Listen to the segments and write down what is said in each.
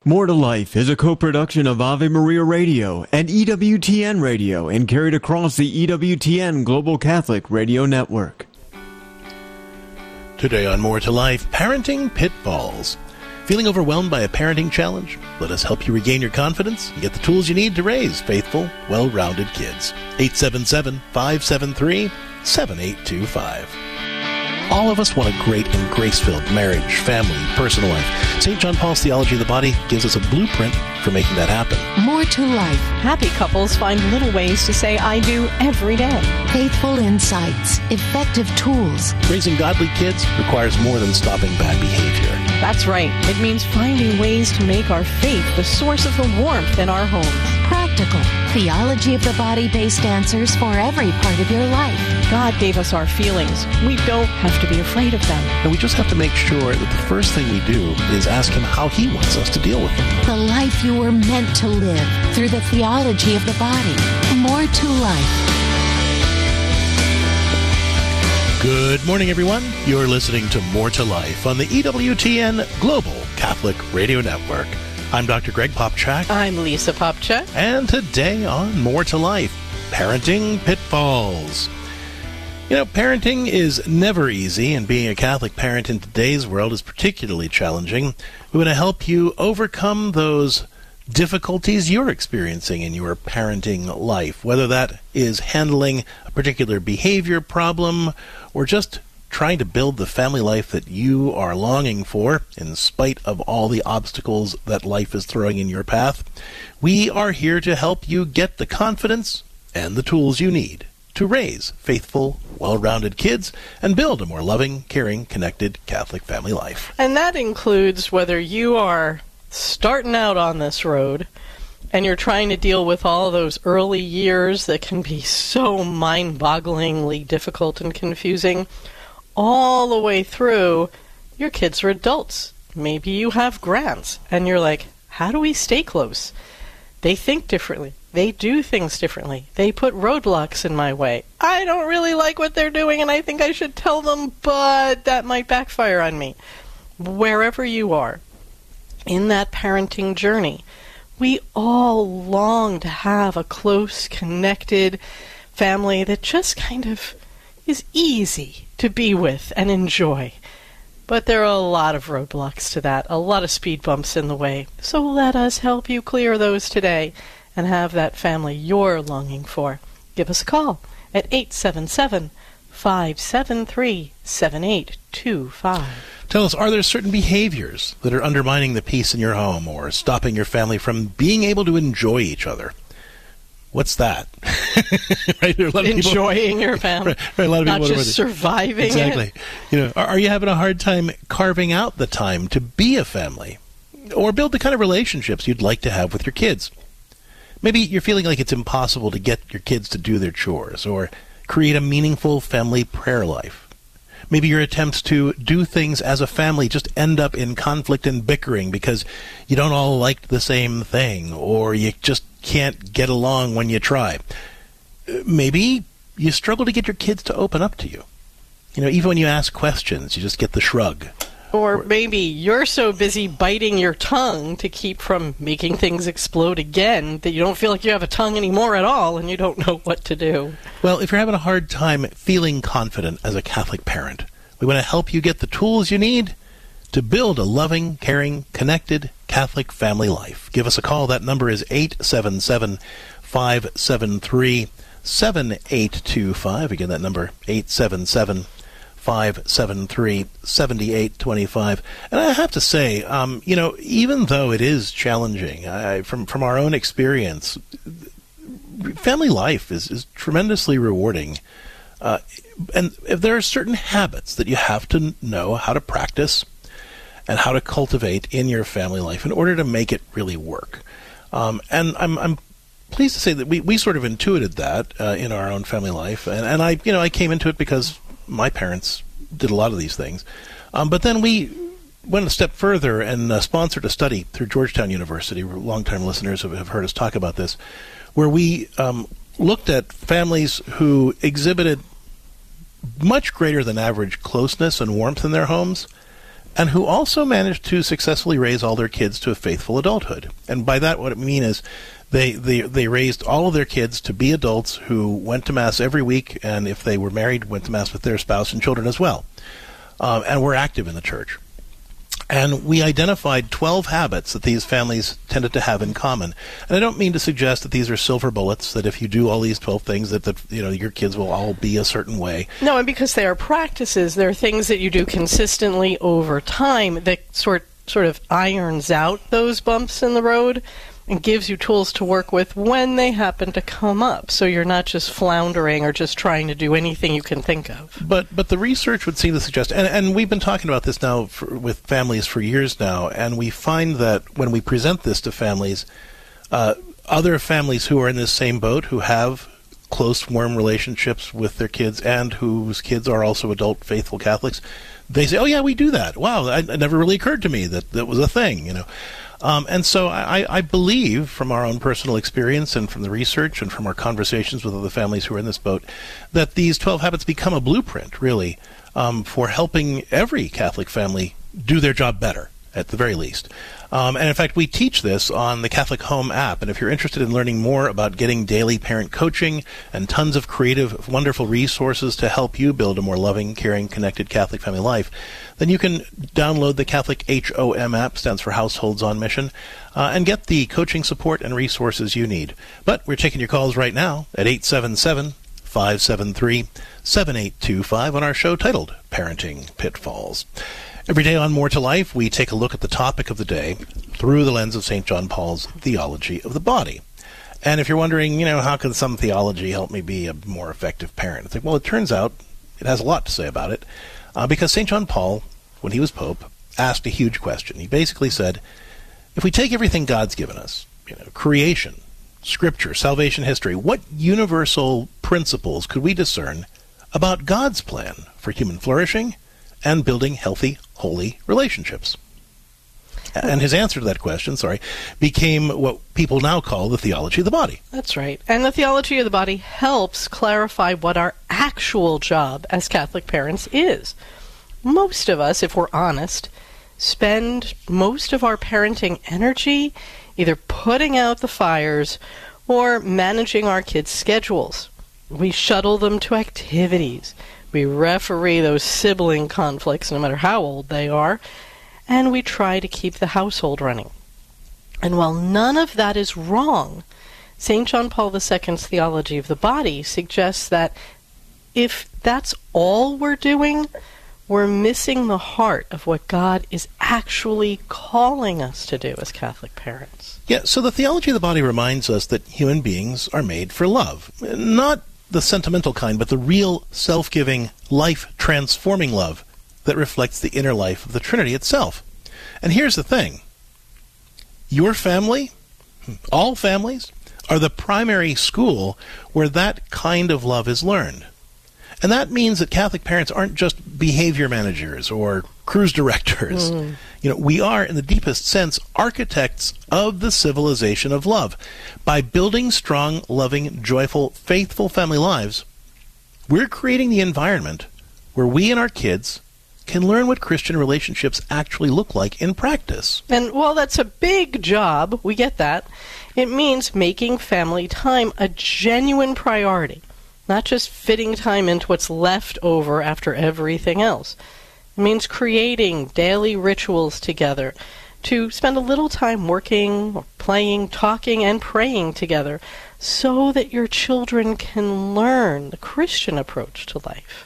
More to Life is a co-production of Ave Maria Radio and EWTN Radio and carried across the EWTN Global Catholic Radio Network. Today on More to Life, parenting pitfalls. Feeling overwhelmed by a parenting challenge? Let us help you regain your confidence and get the tools you need to raise faithful, well-rounded kids. 877-573-7825. All of us want a great and grace-filled marriage, family, personal life. St. John Paul's Theology of the Body gives us a blueprint for making that happen. More to life. Happy couples find little ways to say I do every day. Faithful insights. Effective tools. Raising godly kids requires more than stopping bad behavior. That's right. It means finding ways to make our faith the source of the warmth in our homes. Practical. Theology of the Body-based answers for every part of your life. God gave us our feelings. We don't have to be afraid of them. And we just have to make sure that the first thing we do is ask Him how He wants us to deal with them. The life you were meant to live through the theology of the body. More to life. Good morning, everyone. You're listening to More to Life on the EWTN Global Catholic Radio Network. I'm Dr. Greg Popchak. I'm Lisa Popchak. And today on More to Life, parenting pitfalls. You know, parenting is never easy, and being a Catholic parent in today's world is particularly challenging. We want to help you overcome those difficulties you're experiencing in your parenting life, whether that is handling a particular behavior problem or just trying to build the family life that you are longing for in spite of all the obstacles that life is throwing in your path. We are here to help you get the confidence and the tools you need to raise faithful, well-rounded kids and build a more loving, caring, connected Catholic family life. And that includes whether you are starting out on this road and you're trying to deal with all those early years that can be so mind-bogglingly difficult and confusing, all the way through your kids are adults. Maybe you have grands and you're like, how do we stay close? They think differently. They do things differently. They put roadblocks in my way. I don't really like what they're doing and I think I should tell them, but that might backfire on me. Wherever you are in that parenting journey, we all long to have a close, connected family that just kind of is easy to be with and enjoy. But there are a lot of roadblocks to that, a lot of speed bumps in the way. So let us help you clear those today and have that family you're longing for. Give us a call at 877-573-7825. Tell us, are there certain behaviors that are undermining the peace in your home or stopping your family from being able to enjoy each other? What's that? Right? Enjoying your family, right, a lot of not people just surviving exactly. it. You know, are you having a hard time carving out the time to be a family or build the kind of relationships you'd like to have with your kids? Maybe you're feeling like it's impossible to get your kids to do their chores or create a meaningful family prayer life. Maybe your attempts to do things as a family just end up in conflict and bickering because you don't all like the same thing or you just can't get along when you try. Maybe you struggle to get your kids to open up to you. You know, even when you ask questions, you just get the shrug. Or maybe you're so busy biting your tongue to keep from making things explode again that you don't feel like you have a tongue anymore at all and you don't know what to do. Well, if you're having a hard time feeling confident as a Catholic parent, we want to help you get the tools you need to build a loving, caring, connected Catholic family life. Give us a call. That number is 877-573-7825. Again, that number, 877-573-7825. And I have to say, you know, even though it is challenging, from our own experience, family life is tremendously rewarding. And if there are certain habits that you have to know how to practice and how to cultivate in your family life in order to make it really work. And I'm pleased to say that we sort of intuited that in our own family life. And I came into it because my parents did a lot of these things. But then we went a step further and sponsored a study through Georgetown University. Longtime listeners have heard us talk about this, where we looked at families who exhibited much greater than average closeness and warmth in their homes and who also managed to successfully raise all their kids to a faithful adulthood. And by that, what I mean is they raised all of their kids to be adults who went to Mass every week, and if they were married, went to Mass with their spouse and children as well, and were active in the church. And we identified 12 habits that these families tended to have in common. And I don't mean to suggest that these are silver bullets, that if you do all these 12 things that your kids will all be a certain way. No, and because they are practices, they're things that you do consistently over time that sort of irons out those bumps in the road and gives you tools to work with when they happen to come up, so you're not just floundering or just trying to do anything you can think of. But the research would seem to suggest, and we've been talking about this now with families for years now, and we find that when we present this to families, other families who are in this same boat, who have close, warm relationships with their kids and whose kids are also adult, faithful Catholics, they say, oh yeah, we do that. Wow, it never really occurred to me that was a thing, And so I believe, from our own personal experience and from the research and from our conversations with other families who are in this boat, that these 12 habits become a blueprint, really, for helping every Catholic family do their job better, at the very least. And in fact, we teach this on the Catholic Home app. And if you're interested in learning more about getting daily parent coaching and tons of creative, wonderful resources to help you build a more loving, caring, connected Catholic family life, then you can download the Catholic HOM app, stands for Households on Mission, and get the coaching support and resources you need. But we're taking your calls right now at 877-573-7825 on our show titled Parenting Pitfalls. Every day on More to Life, we take a look at the topic of the day through the lens of St. John Paul's theology of the body. And if you're wondering, how can some theology help me be a more effective parent? It's like, well, it turns out it has a lot to say about it, because St. John Paul, when he was Pope, asked a huge question. He basically said, if we take everything God's given us, creation, Scripture, salvation history, what universal principles could we discern about God's plan for human flourishing and building healthy, holy relationships? And his answer to that question, became what people now call the theology of the body. That's right. And the theology of the body helps clarify what our actual job as Catholic parents is. Most of us, if we're honest, spend most of our parenting energy either putting out the fires or managing our kids' schedules. We shuttle them to activities. We referee those sibling conflicts, no matter how old they are, and we try to keep the household running. And while none of that is wrong, St. John Paul II's theology of the body suggests that if that's all we're doing, we're missing the heart of what God is actually calling us to do as Catholic parents. Yeah, so the theology of the body reminds us that human beings are made for love. Not the sentimental kind, but the real self-giving, life-transforming love that reflects the inner life of the Trinity itself. And here's the thing. Your family, all families, are the primary school where that kind of love is learned. And that means that Catholic parents aren't just behavior managers or cruise directors. We are, in the deepest sense, architects of the civilization of love. By building strong, loving, joyful, faithful family lives, we're creating the environment where we and our kids can learn what Christian relationships actually look like in practice. And while that's a big job, we get that, it means making family time a genuine priority. Not just fitting time into what's left over after everything else. It means creating daily rituals together to spend a little time working, or playing, talking, and praying together so that your children can learn the Christian approach to life.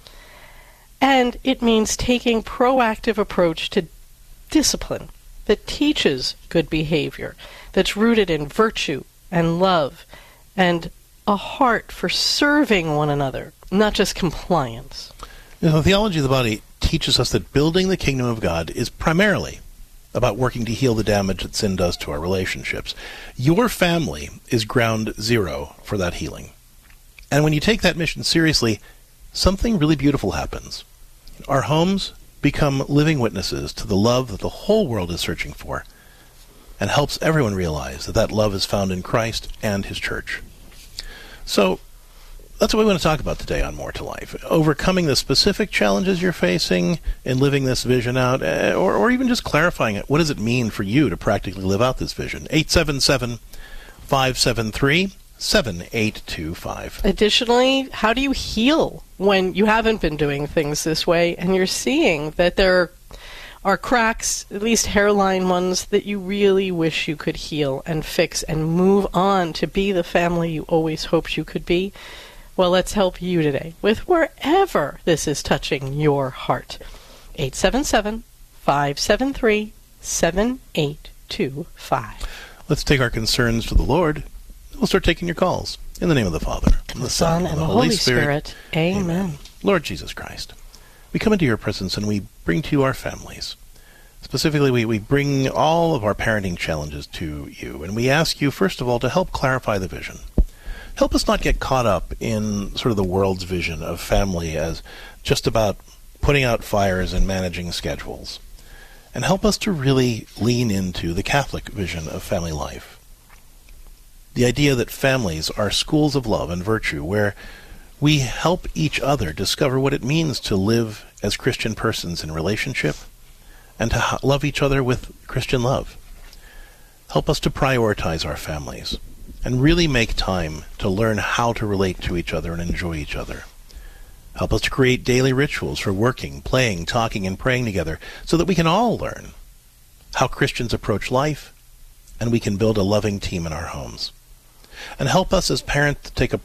And it means taking proactive approach to discipline that teaches good behavior, that's rooted in virtue and love and a heart for serving one another, not just compliance. The theology of the body teaches us that building the kingdom of God is primarily about working to heal the damage that sin does to our relationships. Your family is ground zero for that healing. And when you take that mission seriously, something really beautiful happens. Our homes become living witnesses to the love that the whole world is searching for, and helps everyone realize that that love is found in Christ and His Church. So, that's what we want to talk about today on More to Life. Overcoming the specific challenges you're facing in living this vision out, or even just clarifying it. What does it mean for you to practically live out this vision? 877-573-7825. Additionally, how do you heal when you haven't been doing things this way and you're seeing that there are cracks, at least hairline ones, that you really wish you could heal and fix and move on to be the family you always hoped you could be? Well, let's help you today with wherever this is touching your heart. 877-573-7825. Let's take our concerns to the Lord. We'll start taking your calls. In the name of the Father, and the Son, and the Holy Spirit. Amen. Lord Jesus Christ, we come into your presence and we bring to you our families. Specifically, we bring all of our parenting challenges to you, and we ask you, first of all, to help clarify the vision. Help us not get caught up in sort of the world's vision of family as just about putting out fires and managing schedules. And help us to really lean into the Catholic vision of family life. The idea that families are schools of love and virtue where we help each other discover what it means to live as Christian persons in relationship and to love each other with Christian love. Help us to prioritize our families and really make time to learn how to relate to each other and enjoy each other. Help us to create daily rituals for working, playing, talking, and praying together so that we can all learn how Christians approach life and we can build a loving team in our homes. And help us as parents to take a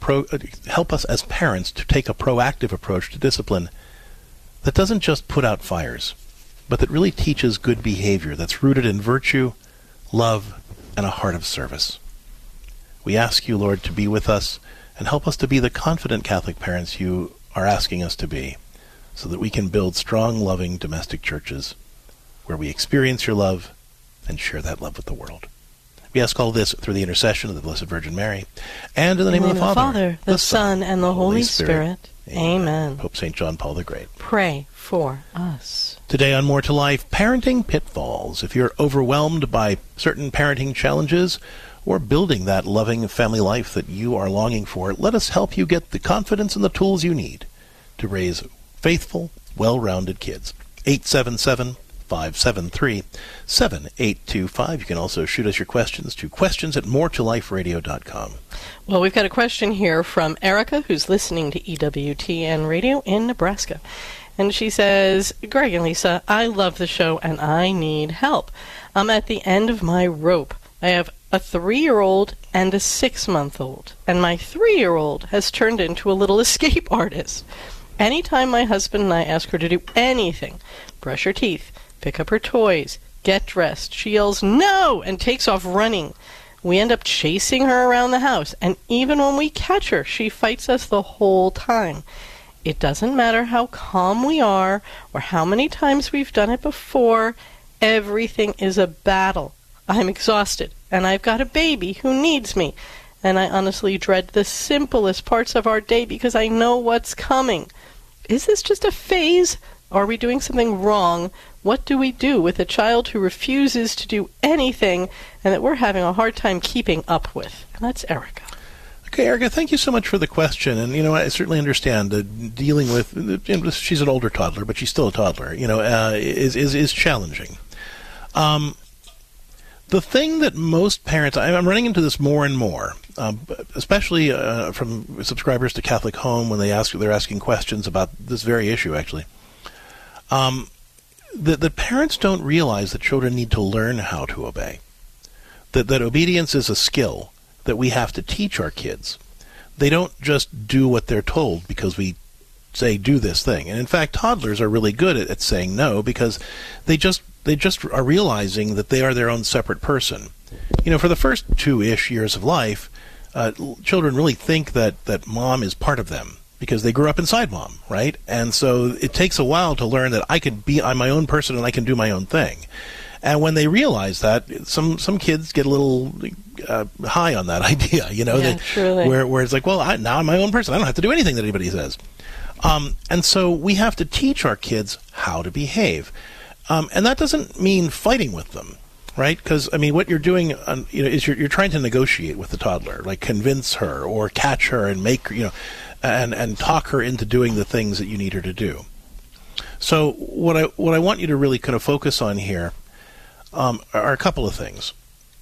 proactive approach to discipline that doesn't just put out fires, but that really teaches good behavior that's rooted in virtue, love, and a heart of service. We ask you, Lord, to be with us and help us to be the confident Catholic parents you are asking us to be, so that we can build strong, loving domestic churches where we experience your love and share that love with the world. We ask all this through the intercession of the Blessed Virgin Mary, and in the name of the Father, the Son, and the Holy Spirit. Amen. Pope St. John Paul the Great. Pray for us. Today on More to Life, parenting pitfalls. If you're overwhelmed by certain parenting challenges or building that loving family life that you are longing for, let us help you get the confidence and the tools you need to raise faithful, well-rounded kids. 877-573-7825. You can also shoot us your questions to questions@moretoliferadio.com. Well, we've got a question here from Erica, who's listening to EWTN Radio in Nebraska. And she says, Greg and Lisa, I love the show and I need help. I'm at the end of my rope. I have a 3-year-old and a 6-month-old, and my 3-year-old has turned into a little escape artist. Anytime my husband and I ask her to do anything, brush her teeth, pick up her toys, get dressed, she yells no and takes off running. We end up chasing her around the house, and even when we catch her, she fights us the whole time. It doesn't matter how calm we are or how many times we've done it before, everything is a battle. I'm exhausted, and I've got a baby who needs me, and I honestly dread the simplest parts of our day because I know what's coming. Is this just a phase? Are we doing something wrong? What do we do with a child who refuses to do anything and that we're having a hard time keeping up with? And that's Erica. Okay, Erica, thank you so much for the question. And, I certainly understand dealing with, she's an older toddler, but she's still a toddler, is challenging. The thing that most parents, I'm running into this more and more, especially from subscribers to Catholic Home when they're asking questions about this very issue, actually. That parents don't realize that children need to learn how to obey. That obedience is a skill that we have to teach our kids. They don't just do what they're told because we say do this thing. And in fact, toddlers are really good at saying no because they just are realizing that they are their own separate person. For the first 2-ish years of life, children really think that mom is part of them because they grew up inside mom, right? And so it takes a while to learn that I'm my own person and I can do my own thing. And when they realize that, some kids get a little high on that idea, where it's like, well, now I'm my own person. I don't have to do anything that anybody says. And so we have to teach our kids how to behave. And that doesn't mean fighting with them, right? Because, what you're doing, is you're trying to negotiate with the toddler, like convince her or catch her and make her, and talk her into doing the things that you need her to do. So what I want you to really kind of focus on here are a couple of things.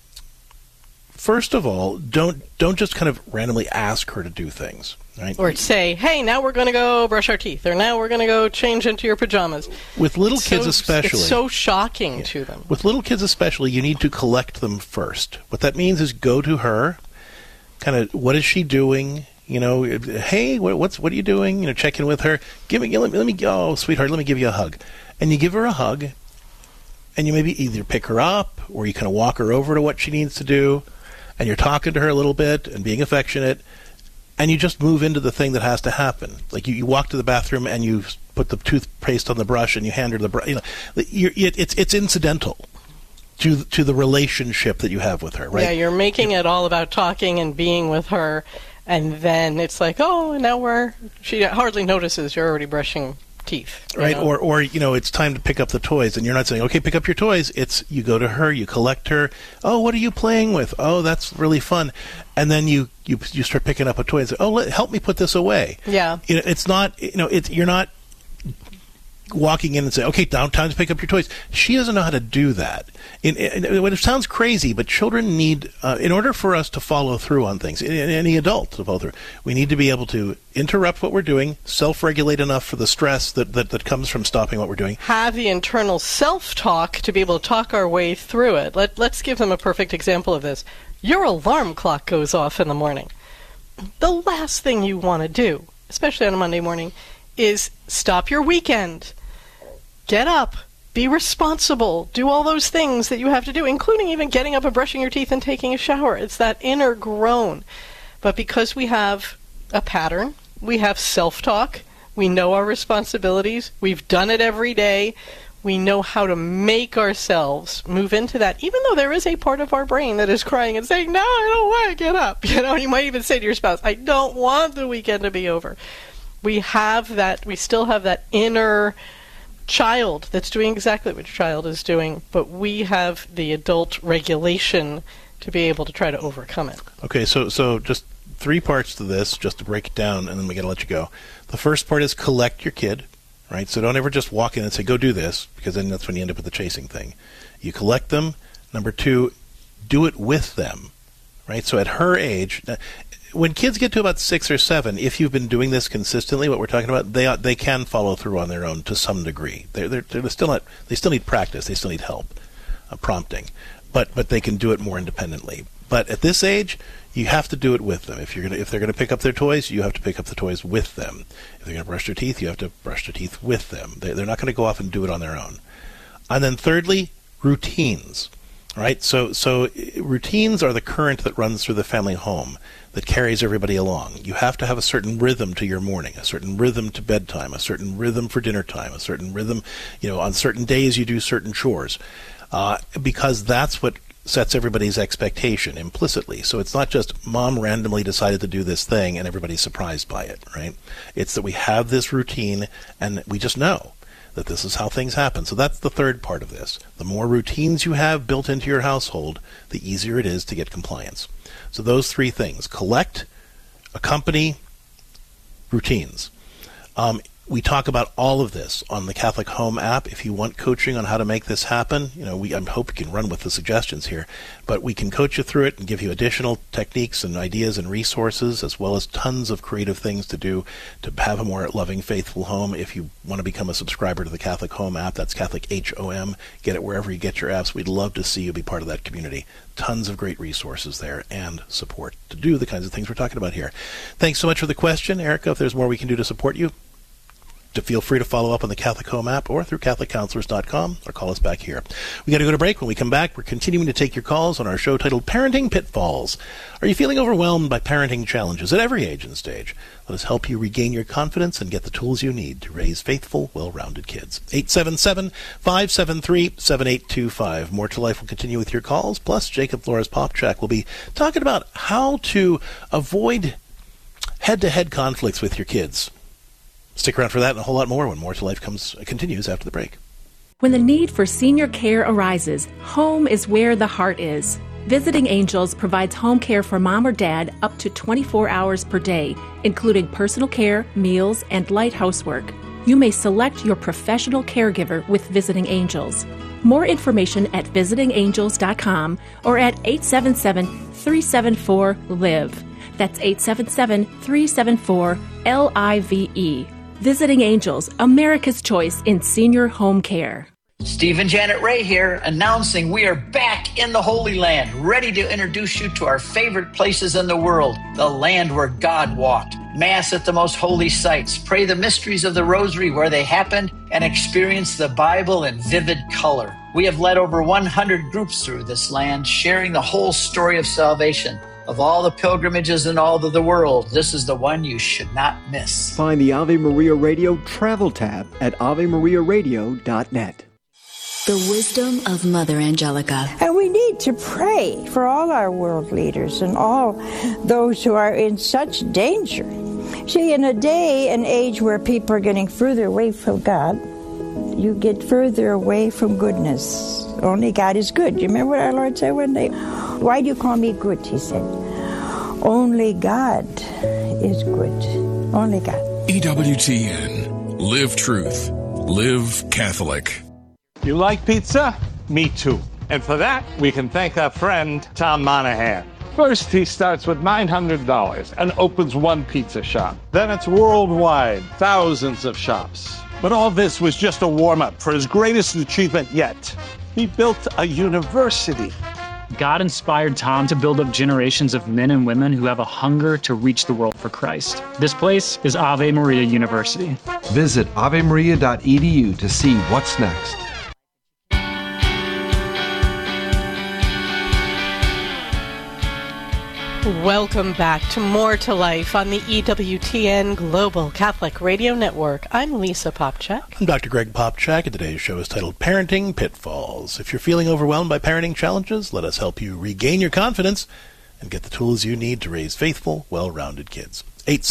First of all, don't just kind of randomly ask her to do things, right? Or say, hey, now we're going to go brush our teeth, or now we're going to go change into your pajamas. With little kids especially. It's so shocking to them. With little kids especially, you need to collect them first. What that means is go to her, kind of, what is she doing? You know, hey, what are you doing? You know, check in with her. Let me, oh, sweetheart, let me give you a hug. And you give her a hug, and you maybe either pick her up, or you kind of walk her over to what she needs to do, and you're talking to her a little bit and being affectionate, and you just move into the thing that has to happen. Like you walk to the bathroom and you put the toothpaste on the brush and you hand her the brush. You know, it's incidental to the relationship that you have with her, right? Yeah, you're making it all about talking and being with her, and then it's like, oh, now she hardly notices you're already brushing teeth, right? Know? Or you know, it's time to pick up the toys, and you're not saying, okay, pick up your toys. It's you go to her, you collect her. Oh, what are you playing with? Oh, that's really fun. And then you start picking up a toy and say, oh, help me put this away. Yeah, you know, it's not, you know, you're not walking in and say, okay, now time to pick up your toys. She doesn't know how to do that. It sounds crazy, but children need, in order for us to follow through on things, any adult to follow through, we need to be able to interrupt what we're doing, self-regulate enough for the stress that comes from stopping what we're doing. Have the internal self-talk to be able to talk our way through it. Let's give them a perfect example of this. Your alarm clock goes off in the morning. The last thing you want to do, especially on a Monday morning, is stop your weekend. Get up, be responsible, do all those things that you have to do, including even getting up and brushing your teeth and taking a shower. It's that inner groan. But because we have a pattern, we have self-talk, we know our responsibilities, we've done it every day, we know how to make ourselves move into that, even though there is a part of our brain that is crying and saying, no, I don't want to get up. You know, and you might even say to your spouse, I don't want the weekend to be over. We still have that inner child that's doing exactly what your child is doing, but we have the adult regulation to be able to try to overcome it. Okay, so just 3 parts to this, just to break it down, and then we got to let you go. The first part is collect your kid, right? So don't ever just walk in and say, go do this, because then that's when you end up with the chasing thing. You collect them. Number 2, do it with them, right? So at her age, when kids get to about 6 or 7, if you've been doing this consistently, what we're talking about, they can follow through on their own to some degree. They're still not. They still need practice. They still need help, prompting, but they can do it more independently. But at this age, you have to do it with them. If they're gonna pick up their toys, you have to pick up the toys with them. If they're gonna brush their teeth, you have to brush their teeth with them. They're not going to go off and do it on their own. And then thirdly, routines. Right? So routines are the current that runs through the family home that carries everybody along. You have to have a certain rhythm to your morning, a certain rhythm to bedtime, a certain rhythm for dinner time, a certain rhythm, you know, on certain days you do certain chores, because that's what sets everybody's expectation implicitly. So it's not just mom randomly decided to do this thing and everybody's surprised by it, right? It's that we have this routine and we just know that this is how things happen. So that's the third part of this. The more routines you have built into your household, the easier it is to get compliance. So those 3 things: collect, accompany, routines. We talk about all of this on the Catholic Home app. If you want coaching on how to make this happen, you know, I hope you can run with the suggestions here, but we can coach you through it and give you additional techniques and ideas and resources, as well as tons of creative things to do to have a more loving, faithful home. If you want to become a subscriber to the Catholic Home app, that's Catholic HOM. Get it wherever you get your apps. We'd love to see you be part of that community. Tons of great resources there and support to do the kinds of things we're talking about here. Thanks so much for the question, Erica. If there's more we can do to support you, feel free to follow up on the Catholic Home app or through CatholicCounselors.com or call us back here. We got to go to break. When we come back, we're continuing to take your calls on our show titled Parenting Pitfalls. Are you feeling overwhelmed by parenting challenges at every age and stage? Let us help you regain your confidence and get the tools you need to raise faithful, well-rounded kids. 877-573-7825. More to Life will continue with your calls. Plus, Jacob Flores Popchak will be talking about how to avoid head-to-head conflicts with your kids. Stick around for that and a whole lot more when More to Life continues after the break. When the need for senior care arises, home is where the heart is. Visiting Angels provides home care for mom or dad up to 24 hours per day, including personal care, meals, and light housework. You may select your professional caregiver with Visiting Angels. More information at visitingangels.com or at 877-374-LIVE. That's 877-374-LIVE. Visiting Angels, America's choice in senior home care. Steve and Janet Ray here, announcing we are back in the Holy Land, ready to introduce you to our favorite places in the world, the land where God walked. Mass at the most holy sites, pray the mysteries of the Rosary where they happened, and experience the Bible in vivid color. We have led over 100 groups through this land, sharing the whole story of salvation. Of all the pilgrimages in all of the world, this is the one you should not miss. Find the Ave Maria Radio travel tab at AveMariaRadio.net. The wisdom of Mother Angelica. And we need to pray for all our world leaders and all those who are in such danger. See, in a day and age where people are getting further away from God, you get further away from goodness. Only God is good. You remember what our Lord said one day? Why do you call me good? He said. Only God is good. Only God. EWTN. Live truth. Live Catholic. You like pizza? Me too. And for that, we can thank our friend, Tom Monahan. First, he starts with $900 and opens one pizza shop. Then it's worldwide, thousands of shops. But all this was just a warm-up for his greatest achievement yet. He built a university. God inspired Tom to build up generations of men and women who have a hunger to reach the world for Christ. This place is Ave Maria University. Visit avemaria.edu to see what's next. Welcome back to More to Life on the EWTN Global Catholic Radio Network. I'm Lisa Popchak. I'm Dr. Greg Popchak, and today's show is titled Parenting Pitfalls. If you're feeling overwhelmed by parenting challenges, let us help you regain your confidence and get the tools you need to raise faithful, well-rounded kids.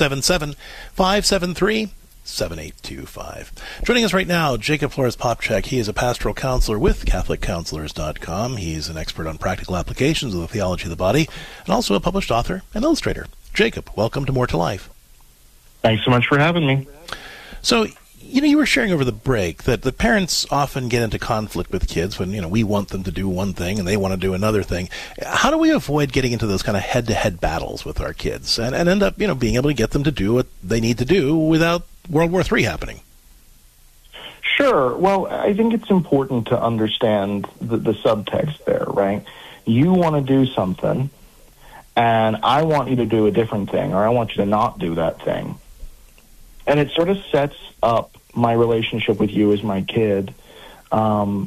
877-573-7825. Joining us right now, Jacob Flores Popchak. He is a pastoral counselor with CatholicCounselors.com. He's an expert on practical applications of the theology of the body, and also a published author and illustrator. Jacob, welcome to More to Life. Thanks so much for having me. So, you were sharing over the break that the parents often get into conflict with kids when, we want them to do one thing and they want to do another thing. How do we avoid getting into those kind of head-to-head battles with our kids and end up, being able to get them to do what they need to do without World War III happening? Sure. Well, I think it's important to understand the subtext there, right? You want to do something, and I want you to do a different thing, or I want you to not do that thing. And it sort of sets up my relationship with you as my kid to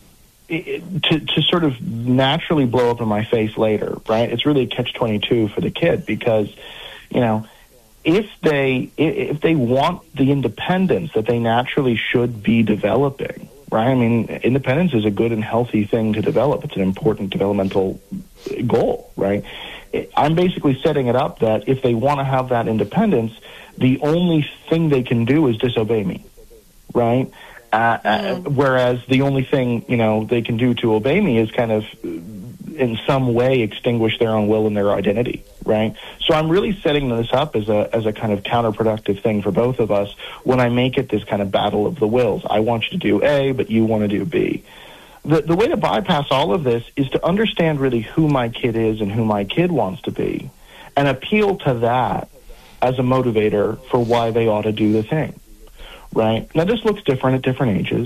sort of naturally blow up in my face later, right? It's really a catch-22 for the kid because, if they want the independence that they naturally should be developing, right? I mean, independence is a good and healthy thing to develop. It's an important developmental goal, right? I'm basically setting it up that if they want to have that independence, the only thing they can do is disobey me, right? Whereas the only thing, they can do to obey me is kind of in some way extinguish their own will and their identity, right? So I'm really setting this up as a kind of counterproductive thing for both of us when I make it this kind of battle of the wills. I want you to do A, but you want to do B. The way to bypass all of this is to understand really who my kid is and who my kid wants to be and appeal to that as a motivator for why they ought to do the thing, right? Now, this looks different at different ages.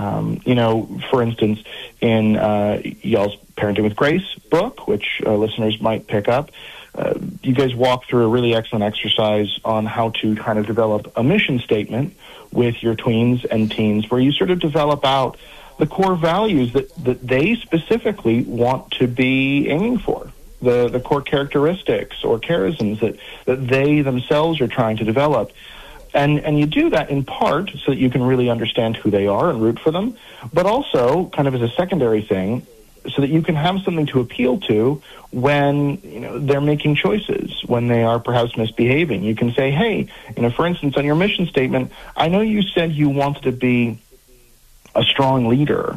For instance, in y'all's Parenting with Grace book, which listeners might pick up, you guys walk through a really excellent exercise on how to kind of develop a mission statement with your tweens and teens where you sort of develop out the core values that they specifically want to be aiming for, the core characteristics or charisms that they themselves are trying to develop. And you do that in part so that you can really understand who they are and root for them, but also kind of as a secondary thing so that you can have something to appeal to when they're making choices, when they are perhaps misbehaving. You can say, hey, for instance, on your mission statement, I know you said you wanted to be a strong leader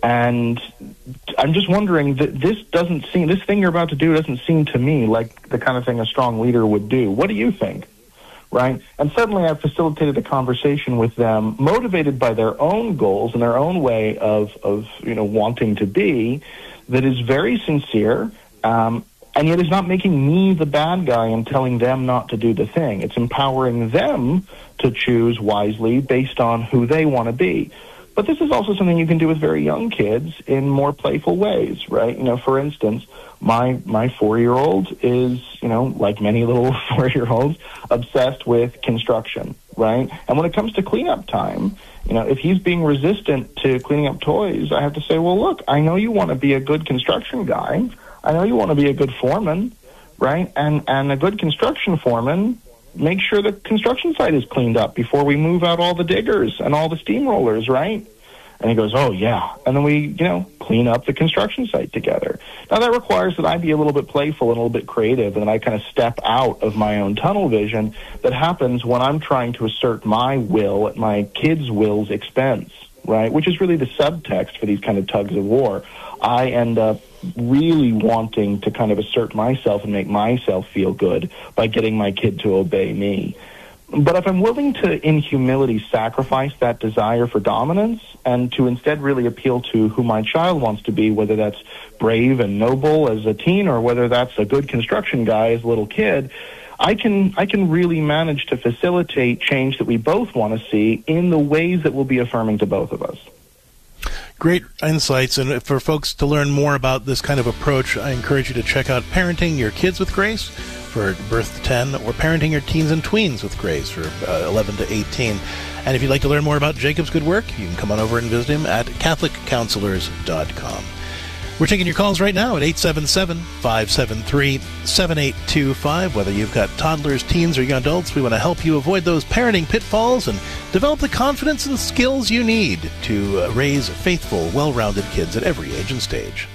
And I'm just wondering that this thing you're about to do doesn't seem to me like the kind of thing a strong leader would do. What do you think? Right? And suddenly I've facilitated a conversation with them, motivated by their own goals and their own way of wanting to be, that is very sincere, and yet is not making me the bad guy and telling them not to do the thing. It's empowering them to choose wisely based on who they want to be. But this is also something you can do with very young kids in more playful ways, right? For instance, my 4-year-old is, like many little 4-year-olds, obsessed with construction, right? And when it comes to cleanup time, if he's being resistant to cleaning up toys, I have to say, well, look, I know you want to be a good construction guy. I know you want to be a good foreman, right? And a good construction foreman make sure the construction site is cleaned up before we move out all the diggers and all the steamrollers, right? And he goes, oh, yeah. And then we, clean up the construction site together. Now, that requires that I be a little bit playful and a little bit creative, and that I kind of step out of my own tunnel vision. That happens when I'm trying to assert my will at my kids' will's expense, right? Which is really the subtext for these kind of tugs of war. I end up really wanting to kind of assert myself and make myself feel good by getting my kid to obey me. But if I'm willing to, in humility, sacrifice that desire for dominance and to instead really appeal to who my child wants to be, whether that's brave and noble as a teen or whether that's a good construction guy as a little kid, I can really manage to facilitate change that we both want to see in the ways that will be affirming to both of us. Great insights, and for folks to learn more about this kind of approach, I encourage you to check out Parenting Your Kids with Grace for birth to 10, or Parenting Your Teens and Tweens with Grace for 11 to 18. And if you'd like to learn more about Jacob's good work, you can come on over and visit him at CatholicCounselors.com. We're taking your calls right now at 877-573-7825. Whether you've got toddlers, teens, or young adults, we want to help you avoid those parenting pitfalls and develop the confidence and skills you need to raise faithful, well-rounded kids at every age and stage.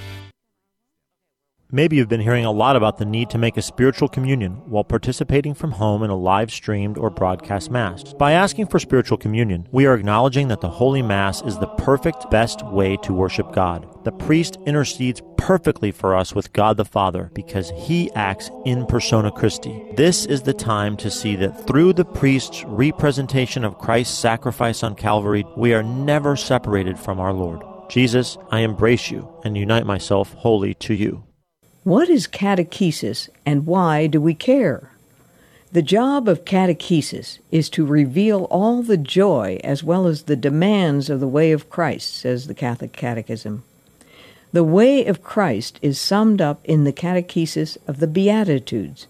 Maybe you've been hearing a lot about the need to make a spiritual communion while participating from home in a live-streamed or broadcast Mass. By asking for spiritual communion, we are acknowledging that the Holy Mass is the perfect, best way to worship God. The priest intercedes perfectly for us with God the Father because he acts in persona Christi. This is the time to see that through the priest's representation of Christ's sacrifice on Calvary, we are never separated from our Lord. Jesus, I embrace you and unite myself wholly to you. What is catechesis, and why do we care? The job of catechesis is to reveal all the joy as well as the demands of the way of Christ, says the Catholic Catechism. The way of Christ is summed up in the catechesis of the Beatitudes.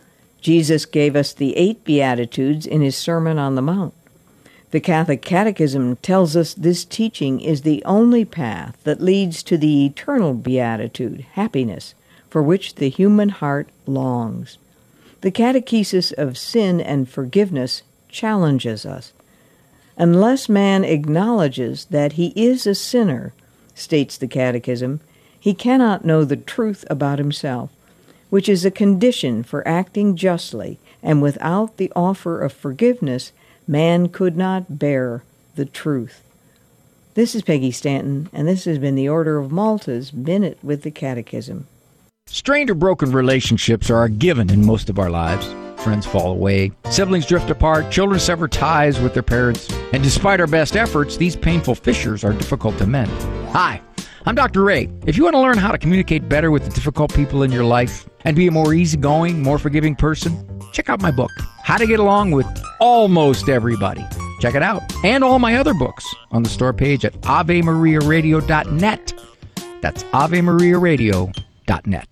Jesus gave us the 8 Beatitudes in his Sermon on the Mount. The Catholic Catechism tells us this teaching is the only path that leads to the eternal beatitude, happiness, for which the human heart longs. The catechesis of sin and forgiveness challenges us. Unless man acknowledges that he is a sinner, states the Catechism, he cannot know the truth about himself, which is a condition for acting justly, and without the offer of forgiveness, man could not bear the truth. This is Peggy Stanton, and this has been the Order of Malta's Minute with the Catechism. Strained or broken relationships are a given in most of our lives. Friends fall away, siblings drift apart, children sever ties with their parents, and despite our best efforts, these painful fissures are difficult to mend. Hi, I'm Dr. Ray. If you want to learn how to communicate better with the difficult people in your life and be a more easygoing, more forgiving person, check out my book, How to Get Along with Almost Everybody. Check it out. And all my other books on the store page at AveMariaRadio.net. That's AveMariaRadio.net.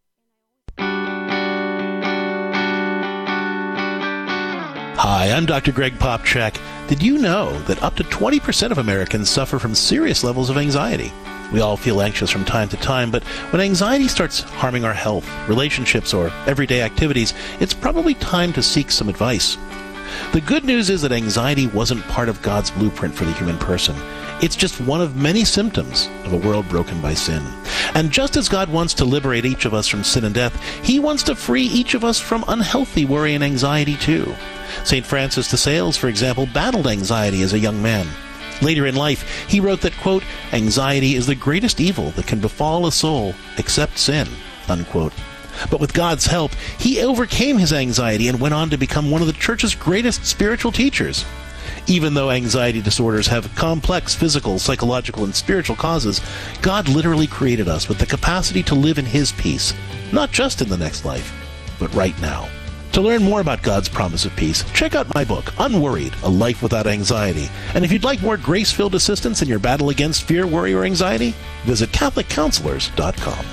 Hi, I'm Dr. Greg Popchak. Did you know that up to 20% of Americans suffer from serious levels of anxiety? We all feel anxious from time to time, but when anxiety starts harming our health, relationships, or everyday activities, it's probably time to seek some advice. The good news is that anxiety wasn't part of God's blueprint for the human person. It's just one of many symptoms of a world broken by sin. And just as God wants to liberate each of us from sin and death, he wants to free each of us from unhealthy worry and anxiety too. St. Francis de Sales, for example, battled anxiety as a young man. Later in life, he wrote that, quote, anxiety is the greatest evil that can befall a soul except sin, unquote. But with God's help, he overcame his anxiety and went on to become one of the church's greatest spiritual teachers. Even though anxiety disorders have complex physical, psychological, and spiritual causes, God literally created us with the capacity to live in his peace, not just in the next life, but right now. To learn more about God's promise of peace, check out my book, Unworried, A Life Without Anxiety. And if you'd like more grace-filled assistance in your battle against fear, worry, or anxiety, visit CatholicCounselors.com.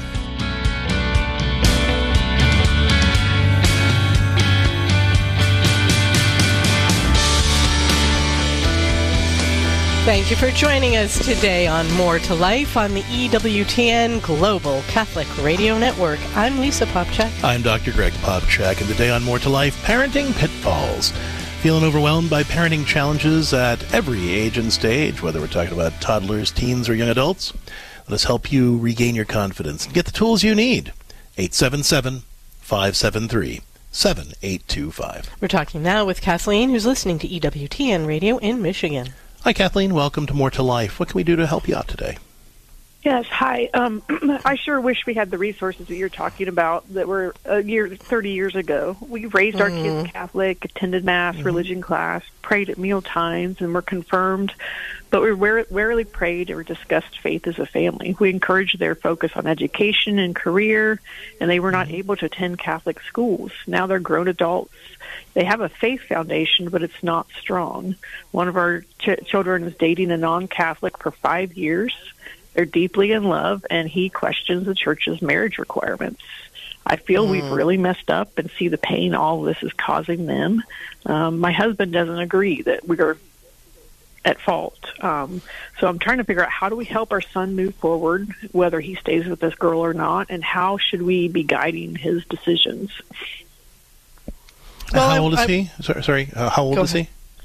Thank you for joining us today on More to Life on the EWTN Global Catholic Radio Network. I'm Lisa Popchak. I'm Dr. Greg Popchak, and today on More to Life, Parenting Pitfalls. Feeling overwhelmed by parenting challenges at every age and stage, whether we're talking about toddlers, teens, or young adults? Let us help you regain your confidence and get the tools you need. 877-573-7825. We're talking now with Kathleen, who's listening to EWTN Radio in Michigan. Hi, Kathleen. Welcome to More to Life. What can we do to help you out today? Yes, hi. I sure wish we had the resources that you're talking about that were 30 years ago. We raised our kids Catholic, attended Mass, religion class, prayed at meal times, and were confirmed, but we rarely prayed or discussed faith as a family. We encouraged their focus on education and career, and they were not able to attend Catholic schools. Now they're grown adults. They have a faith foundation, but it's not strong. One of our children is dating a non-Catholic for 5 years. They're deeply in love, and he questions the church's marriage requirements. I feel we've really messed up and see the pain all of this is causing them. My husband doesn't agree that we're at fault. So I'm trying to figure out how do we help our son move forward, whether he stays with this girl or not, and how should we be guiding his decisions? Well, how old is he? Sorry, how old is he?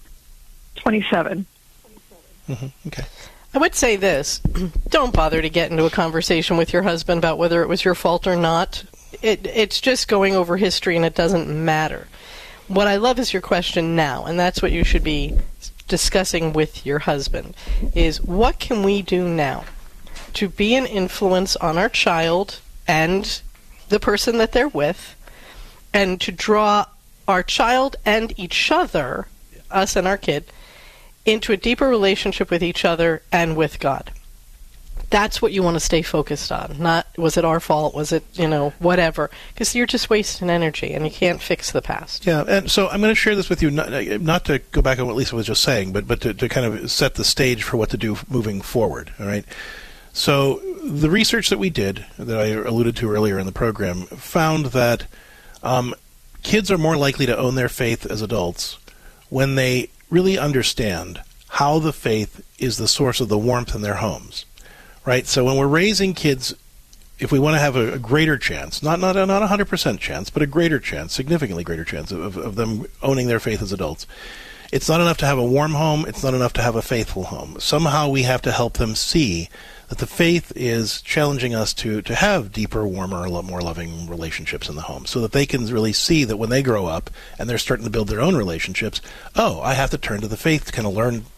27. Okay. I would say this. Don't bother to get into a conversation with your husband about whether it was your fault or not. It's just going over history, and it doesn't matter. What I love is your question now, and that's what you should be discussing with your husband, is what can we do now to be an influence on our child and the person that they're with, and to draw our child and each other, us and our kid, into a deeper relationship with each other and with God. That's what you want to stay focused on. Not, was it our fault? Was it, whatever. Because you're just wasting energy and you can't fix the past. Yeah, and so I'm going to share this with you, not to go back on what Lisa was just saying, but to kind of set the stage for what to do moving forward, all right? So the research that we did, that I alluded to earlier in the program, found that kids are more likely to own their faith as adults when they really understand how the faith is the source of the warmth in their homes, right? So when we're raising kids, if we want to have a greater chance, not 100% chance, but a greater chance, significantly greater chance of them owning their faith as adults, it's not enough to have a warm home, it's not enough to have a faithful home. Somehow we have to help them see that the faith is challenging us to have deeper, warmer, a lot more loving relationships in the home, so that they can really see that when they grow up and they're starting to build their own relationships, I have to turn to the faith to kind of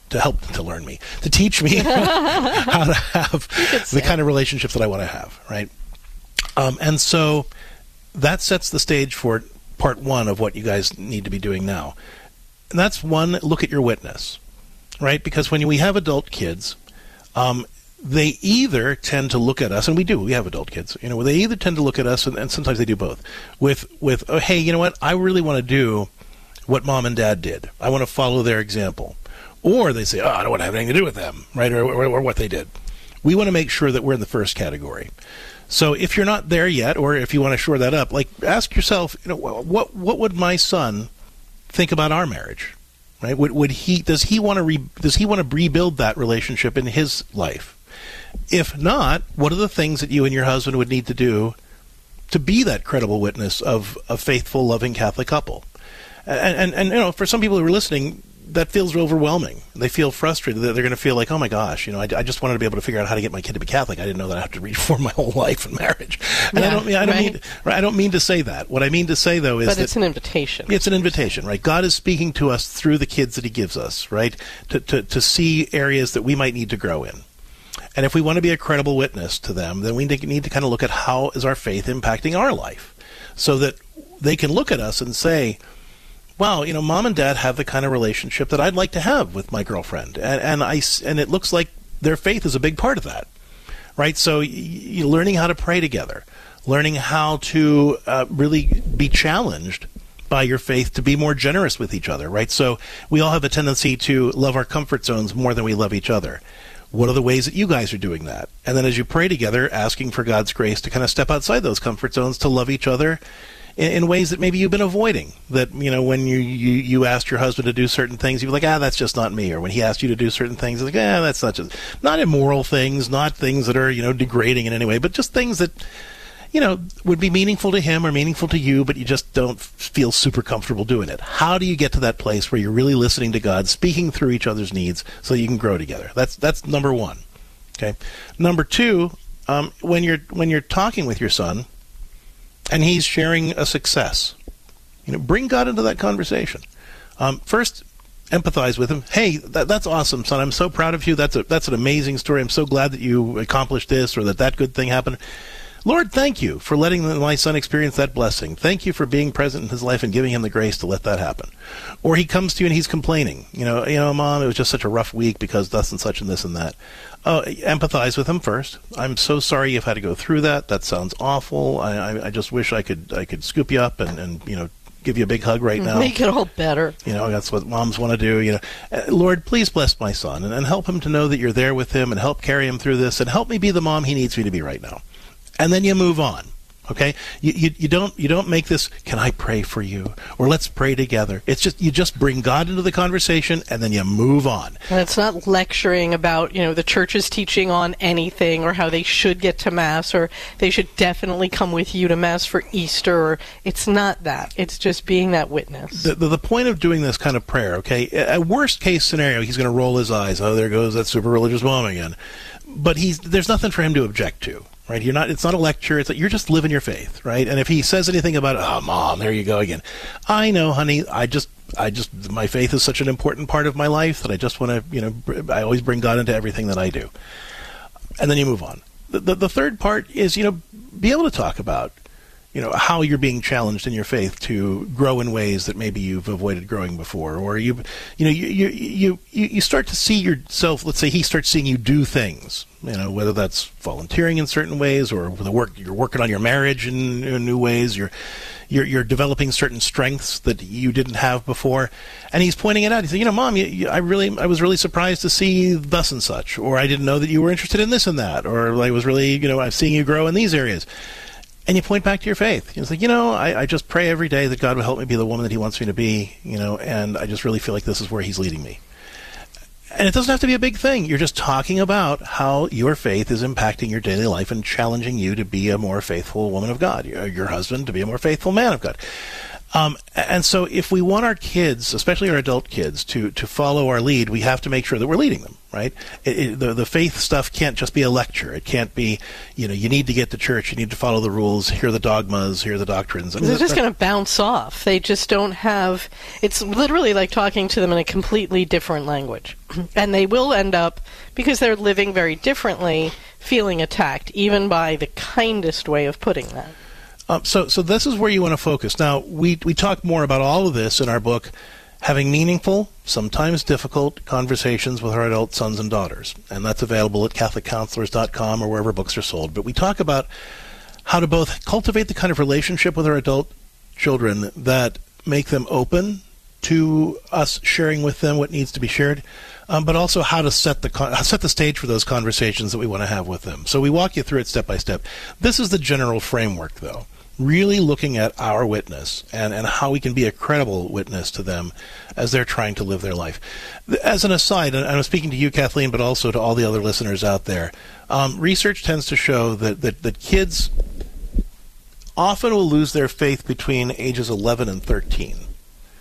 to teach me how to have the kind of relationships that I want to have, right? And so that sets the stage for part one of what you guys need to be doing now. And that's one, look at your witness, right? Because when we have adult kids, they either tend to look at us, and we have adult kids, they either tend to look at us, and sometimes they do both, with oh, hey, you know what, I really want to do what mom and dad did. I want to follow their example. Or they say, I don't want to have anything to do with them, right, or what they did. We want to make sure that we're in the first category. So if you're not there yet, or if you want to shore that up, ask yourself, what would my son think about our marriage, right? Does he want to rebuild that relationship in his life? If not, what are the things that you and your husband would need to do to be that credible witness of a faithful, loving Catholic couple? And for some people who are listening, that feels overwhelming. They feel frustrated. They're going to feel like, oh my gosh, I just wanted to be able to figure out how to get my kid to be Catholic. I didn't know that I have to reform my whole life and marriage. And I don't mean to say that. What I mean to say though is that it's an invitation. It's an invitation, right? God is speaking to us through the kids that He gives us, right? To see areas that we might need to grow in. And if we want to be a credible witness to them, then we need to kind of look at how is our faith impacting our life, so that they can look at us and say, wow, Mom and Dad have the kind of relationship that I'd like to have with my girlfriend, and it looks like their faith is a big part of that, right? So learning how to pray together, learning how to really be challenged by your faith to be more generous with each other, right? So we all have a tendency to love our comfort zones more than we love each other. What are the ways that you guys are doing that? And then as you pray together, asking for God's grace to kind of step outside those comfort zones to love each other in ways that maybe you've been avoiding. That, when you asked your husband to do certain things, you were like, that's just not me. Or when he asked you to do certain things, it's like, that's not immoral things, not things that are, degrading in any way, but just things that, would be meaningful to him or meaningful to you, but you just don't feel super comfortable doing it. How do you get to that place where you're really listening to God, speaking through each other's needs so you can grow together? That's number one. Okay. Number two, when you're talking with your son and he's sharing a success, bring God into that conversation. First, empathize with him. Hey, that's awesome, son. I'm so proud of you. That's an amazing story. I'm so glad that you accomplished this or that good thing happened. Lord, thank you for letting my son experience that blessing. Thank you for being present in his life and giving him the grace to let that happen. Or he comes to you and he's complaining. Mom, it was just such a rough week because thus and such and this and that. Empathize with him first. I'm so sorry you've had to go through that. That sounds awful. I just wish I could scoop you up and give you a big hug right now. Make it all better. That's what moms want to do. Lord, please bless my son and help him to know that you're there with him and help carry him through this and help me be the mom he needs me to be right now. And then you move on, okay? You don't make this, can I pray for you? Or let's pray together. It's just, you just bring God into the conversation and then you move on. And it's not lecturing about, the church's teaching on anything or how they should get to Mass or they should definitely come with you to Mass for Easter. Or it's not that. It's just being that witness. The point of doing this kind of prayer, okay, a worst case scenario, he's going to roll his eyes. Oh, there goes that super religious mom again. But there's nothing for him to object to. Right? It's not a lecture. It's you're just living your faith, right? And if he says anything about, oh, Mom, there you go again. I know, honey, my faith is such an important part of my life that I just want to, I always bring God into everything that I do. And then you move on. The third part is, be able to talk about, how you're being challenged in your faith to grow in ways that maybe you've avoided growing before, or you start to see yourself. Let's say he starts seeing you do things, whether that's volunteering in certain ways, or you're working on your marriage in new ways. You're developing certain strengths that you didn't have before, and he's pointing it out. He said, Mom, I was really surprised to see thus and such, or I didn't know that you were interested in this and that, or I was really, I'm seeing you grow in these areas. And you point back to your faith. It's like, I just pray every day that God will help me be the woman that he wants me to be, and I just really feel like this is where he's leading me. And it doesn't have to be a big thing. You're just talking about how your faith is impacting your daily life and challenging you to be a more faithful woman of God, your husband to be a more faithful man of God. And so if we want our kids, especially our adult kids, to follow our lead, we have to make sure that we're leading them, right? The faith stuff can't just be a lecture. It can't be, you need to get to church, you need to follow the rules, here are the dogmas, here are the doctrines. They're just going to bounce off. They just don't have, it's literally like talking to them in a completely different language. And they will end up, because they're living very differently, feeling attacked, even by the kindest way of putting that. So this is where you want to focus. Now, we talk more about all of this in our book, Having Meaningful, Sometimes Difficult Conversations with Our Adult Sons and Daughters. And that's available at CatholicCounselors.com or wherever books are sold. But we talk about how to both cultivate the kind of relationship with our adult children that make them open to us sharing with them what needs to be shared, but also how to set the stage for those conversations that we want to have with them. So we walk you through it step by step. This is the general framework, though. Really looking at our witness and how we can be a credible witness to them as they're trying to live their life. As an aside, and I'm speaking to you, Kathleen, but also to all the other listeners out there, research tends to show that kids often will lose their faith between ages 11 and 13.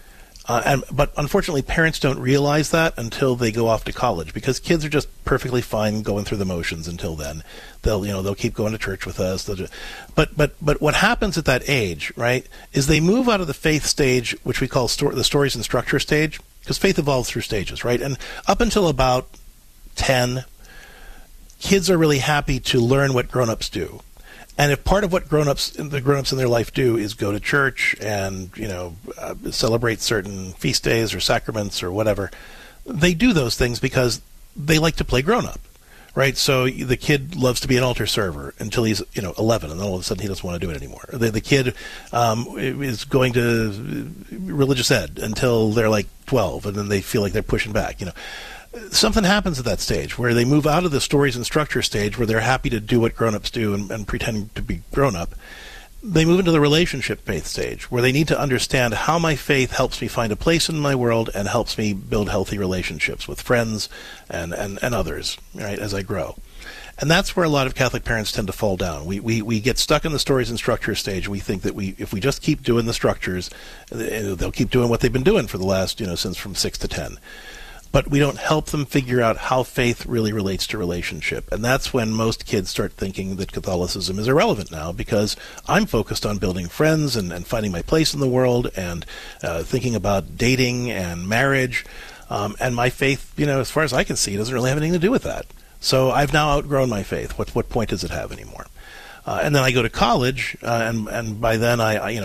But unfortunately, parents don't realize that until they go off to college, because kids are just perfectly fine going through the motions until then. They'll keep going to church with us. But what happens at that age, right, is they move out of the faith stage, which we call the stories and structure stage, because faith evolves through stages, right? And up until about 10, kids are really happy to learn what grown-ups do. And if part of what the grown-ups in their life do is go to church and, celebrate certain feast days or sacraments or whatever, they do those things because they like to play grown-up, right? So the kid loves to be an altar server until he's, 11, and then all of a sudden he doesn't want to do it anymore. The kid is going to religious ed until they're like 12, and then they feel like they're pushing back, Something happens at that stage where they move out of the stories and structure stage, where they're happy to do what grown-ups do and pretend to be grown-up. They move into the relationship faith stage, where they need to understand how my faith helps me find a place in my world and helps me build healthy relationships with friends and others, right, as I grow. And that's where a lot of Catholic parents tend to fall down. We get stuck in the stories and structure stage. We think that if we just keep doing the structures, they'll keep doing what they've been doing for the last, since from 6 to 10. But we don't help them figure out how faith really relates to relationship. And that's when most kids start thinking that Catholicism is irrelevant now, because I'm focused on building friends and finding my place in the world and thinking about dating and marriage. And my faith, as far as I can see, doesn't really have anything to do with that. So I've now outgrown my faith. What point does it have anymore? And then I go to college, and by then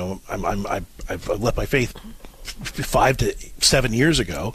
I've left my faith 5 to 7 years ago.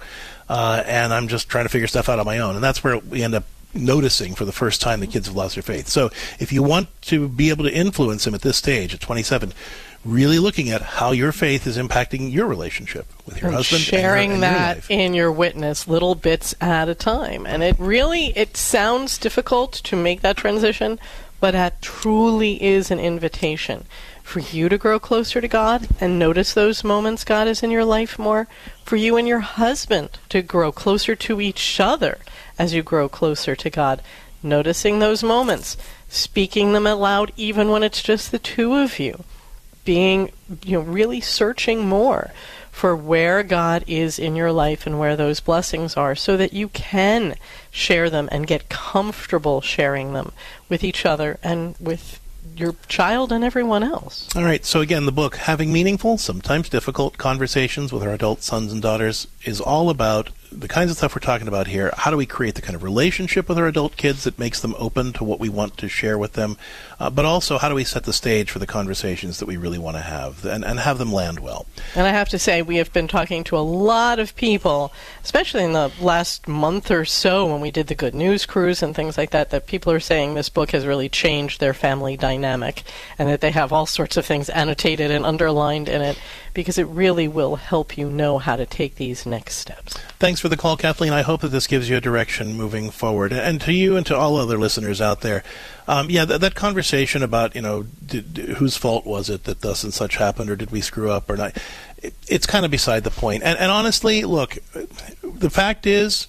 And I'm just trying to figure stuff out on my own. And that's where we end up noticing for the first time the kids have lost their faith. So if you want to be able to influence them at this stage, at 27, really looking at how your faith is impacting your relationship with your husband. Sharing that life. In your witness, little bits at a time. And it sounds difficult to make that transition, but that truly is an invitation for you to grow closer to God and notice those moments God is in your life more, for you and your husband to grow closer to each other as you grow closer to God, noticing those moments, speaking them aloud even when it's just the two of you, being, really searching more for where God is in your life and where those blessings are, so that you can share them and get comfortable sharing them with each other and with your child and everyone else. All right, so again, the book, Having Meaningful, Sometimes Difficult Conversations with Our Adult Sons and Daughters, is all about the kinds of stuff we're talking about here. How do we create the kind of relationship with our adult kids that makes them open to what we want to share with them? But also, how do we set the stage for the conversations that we really want to have and have them land well? And I have to say, we have been talking to a lot of people, especially in the last month or so when we did the Good News Cruise and things like that, that people are saying this book has really changed their family dynamic and that they have all sorts of things annotated and underlined in it, because it really will help you know how to take these next steps. Thanks for the call, Kathleen. I hope that this gives you a direction moving forward. And to you and to all other listeners out there, that conversation about, whose fault was it that thus and such happened, or did we screw up or not, it's kind of beside the point. And honestly, look, the fact is,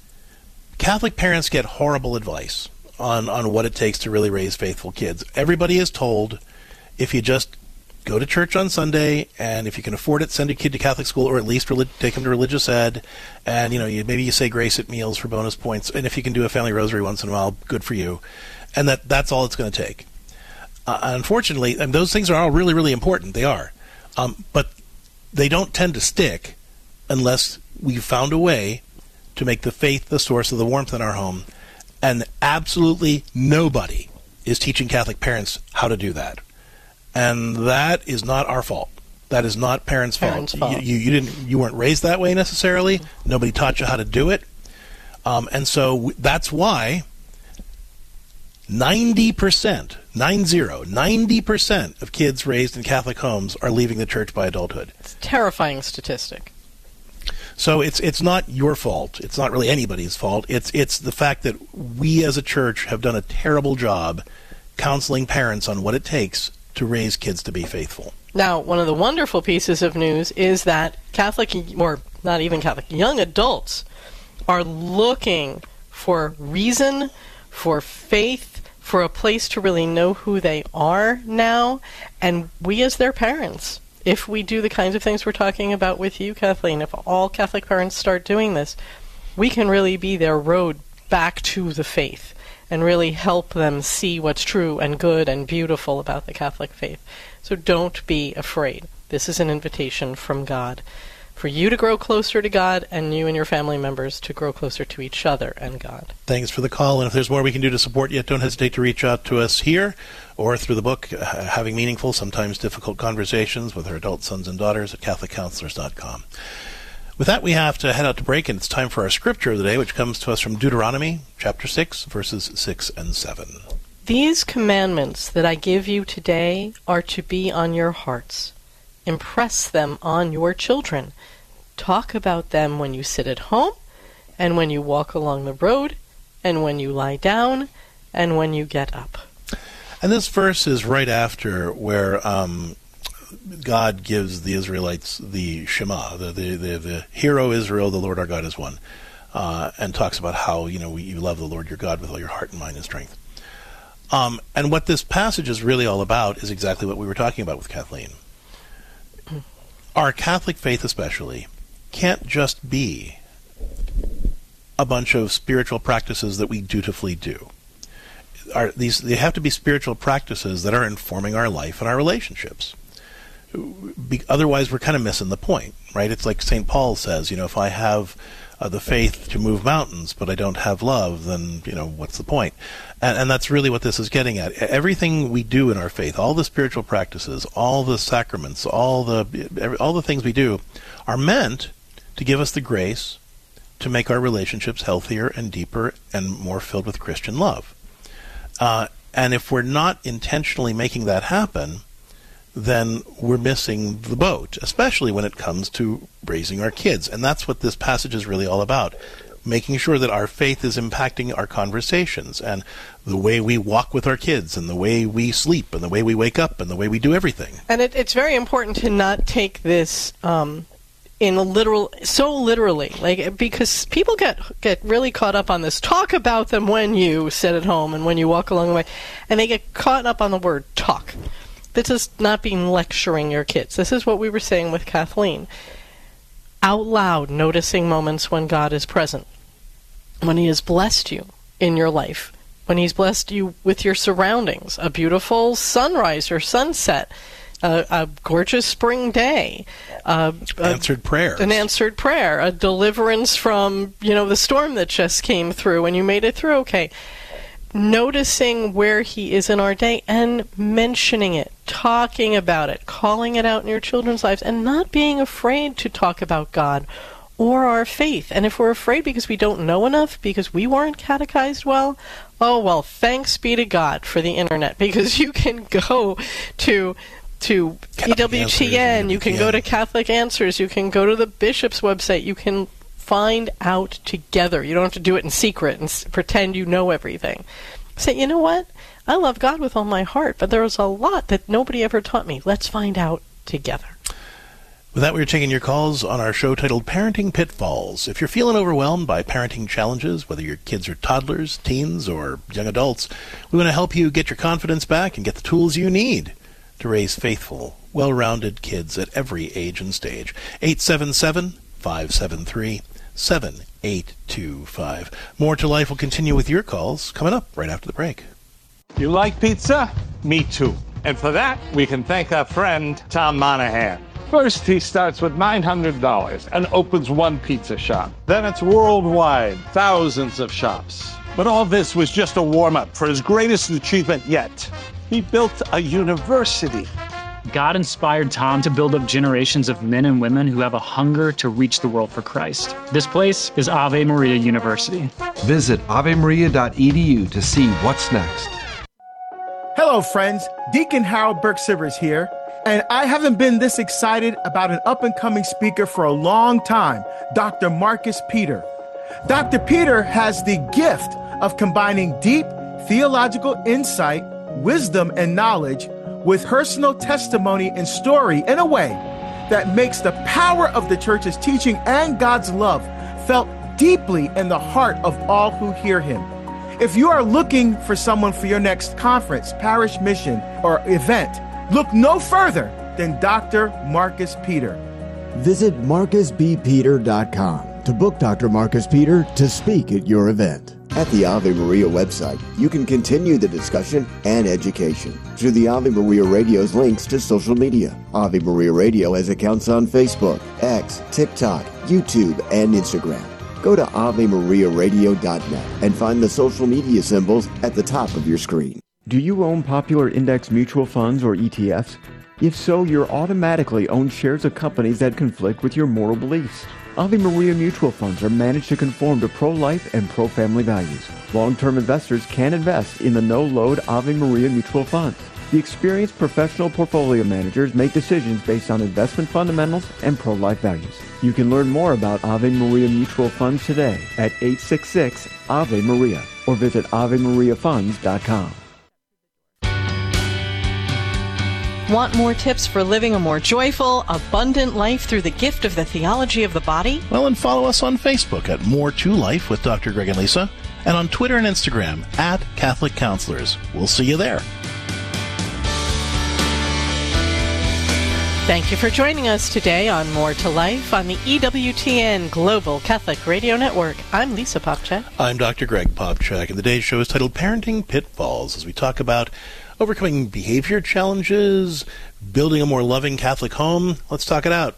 Catholic parents get horrible advice on what it takes to really raise faithful kids. Everybody is told, if you just go to church on Sunday, and if you can afford it, send a kid to Catholic school, or at least take him to religious ed, and maybe you say grace at meals for bonus points, and if you can do a family rosary once in a while, good for you, and that's all it's going to take. Unfortunately, and those things are all really, really important. They are, but they don't tend to stick unless we've found a way to make the faith the source of the warmth in our home, and absolutely nobody is teaching Catholic parents how to do that. And that is not our fault. That is not parents' fault. You weren't raised that way necessarily. Nobody taught you how to do it. And so that's why 90% of kids raised in Catholic homes are leaving the church by adulthood. It's a terrifying statistic. So it's not your fault. It's not really anybody's fault. It's the fact that we as a church have done a terrible job counseling parents on what it takes to raise kids to be faithful. Now, one of the wonderful pieces of news is that Catholic, or not even Catholic, young adults are looking for reason, for faith, for a place to really know who they are now. And we as their parents, if we do the kinds of things we're talking about with you, Kathleen, if all Catholic parents start doing this, we can really be their road back to the faith and really help them see what's true and good and beautiful about the Catholic faith. So don't be afraid. This is an invitation from God for you to grow closer to God, and you and your family members to grow closer to each other and God. Thanks for the call, and if there's more we can do to support you, don't hesitate to reach out to us here or through the book, Having Meaningful, Sometimes Difficult Conversations with Our Adult Sons and Daughters at CatholicCounselors.com. With that, we have to head out to break, and it's time for our scripture of the day, which comes to us from Deuteronomy, chapter 6, verses 6 and 7. These commandments that I give you today are to be on your hearts. Impress them on your children. Talk about them when you sit at home, and when you walk along the road, and when you lie down, and when you get up. And this verse is right after where God gives the Israelites the Shema, the Hear, O Israel, the Lord our God is one, and talks about how you love the Lord your God with all your heart and mind and strength. And what this passage is really all about is exactly what we were talking about with Kathleen. Our Catholic faith especially can't just be a bunch of spiritual practices that we dutifully do. They have to be spiritual practices that are informing our life and our relationships. Otherwise, we're kind of missing the point, right? It's like St. Paul says, if I have the faith to move mountains, but I don't have love, then, what's the point? And that's really what this is getting at. Everything we do in our faith, all the spiritual practices, all the sacraments, all the things we do are meant to give us the grace to make our relationships healthier and deeper and more filled with Christian love. And if we're not intentionally making that happen, then we're missing the boat, especially when it comes to raising our kids. And that's what this passage is really all about, making sure that our faith is impacting our conversations and the way we walk with our kids and the way we sleep and the way we wake up and the way we do everything. And it's very important to not take this literally, because people get really caught up on this. Talk about them when you sit at home and when you walk along the way, and they get caught up on the word talk. This is not being lecturing your kids. This is what we were saying with Kathleen. Out loud, noticing moments when God is present, when He has blessed you in your life, when He's blessed you with your surroundings, a beautiful sunrise or sunset, a gorgeous spring day, answered prayer, an answered prayer, a deliverance from the storm that just came through and you made it through okay. Noticing where He is in our day and mentioning it, talking about it, calling it out in your children's lives, and not being afraid to talk about God or our faith. And if we're afraid because we don't know enough, because we weren't catechized well, thanks be to God for the internet, because you can go to EWTN, you can go to Catholic Answers, you can go to the bishop's website, you can find out together. You don't have to do it in secret and pretend you know everything. Say, you know what? I love God with all my heart, but there's a lot that nobody ever taught me. Let's find out together. With that, we're taking your calls on our show titled Parenting Pitfalls. If you're feeling overwhelmed by parenting challenges, whether your kids are toddlers, teens, or young adults, we want to help you get your confidence back and get the tools you need to raise faithful, well-rounded kids at every age and stage. 877-573-7825. More to Life will continue with your calls coming up right after the break. You like pizza? Me too. And for that, we can thank our friend Tom Monahan. First, he starts with $900 and opens one pizza shop. Then it's worldwide, thousands of shops. But all this was just a warm-up for his greatest achievement yet. He built a university. God inspired Tom to build up generations of men and women who have a hunger to reach the world for Christ. This place is Ave Maria University. Visit avemaria.edu to see what's next. Hello, friends. Deacon Harold Burke-Sivers here, and I haven't been this excited about an up-and-coming speaker for a long time, Dr. Marcus Peter. Dr. Peter has the gift of combining deep theological insight, wisdom, and knowledge with personal testimony and story in a way that makes the power of the church's teaching and God's love felt deeply in the heart of all who hear him. If you are looking for someone for your next conference, parish mission, or event, look no further than Dr. Marcus Peter. Visit marcusbpeter.com to book Dr. Marcus Peter to speak at your event. At the Ave Maria website, you can continue the discussion and education through the Ave Maria Radio's links to social media. Ave Maria Radio has accounts on Facebook, X, TikTok, YouTube, and Instagram. Go to AveMariaRadio.net and find the social media symbols at the top of your screen. Do you own popular index mutual funds or ETFs? If so, you're automatically own shares of companies that conflict with your moral beliefs. Ave Maria mutual funds are managed to conform to pro-life and pro-family values. Long-term investors can invest in the no-load Ave Maria mutual funds. The experienced professional portfolio managers make decisions based on investment fundamentals and pro-life values. You can learn more about Ave Maria mutual funds today at 866-AVE-MARIA or visit AveMariaFunds.com. Want more tips for living a more joyful, abundant life through the gift of the theology of the body? Well, and follow us on Facebook at More to Life with Dr. Greg and Lisa, and on Twitter and Instagram at Catholic Counselors. We'll see you there. Thank you for joining us today on More to Life on the EWTN Global Catholic Radio Network. I'm Lisa Popcak. I'm Dr. Greg Popcak, and today's show is titled Parenting Pitfalls, as we talk about overcoming behavior challenges, building a more loving Catholic home. Let's talk it out.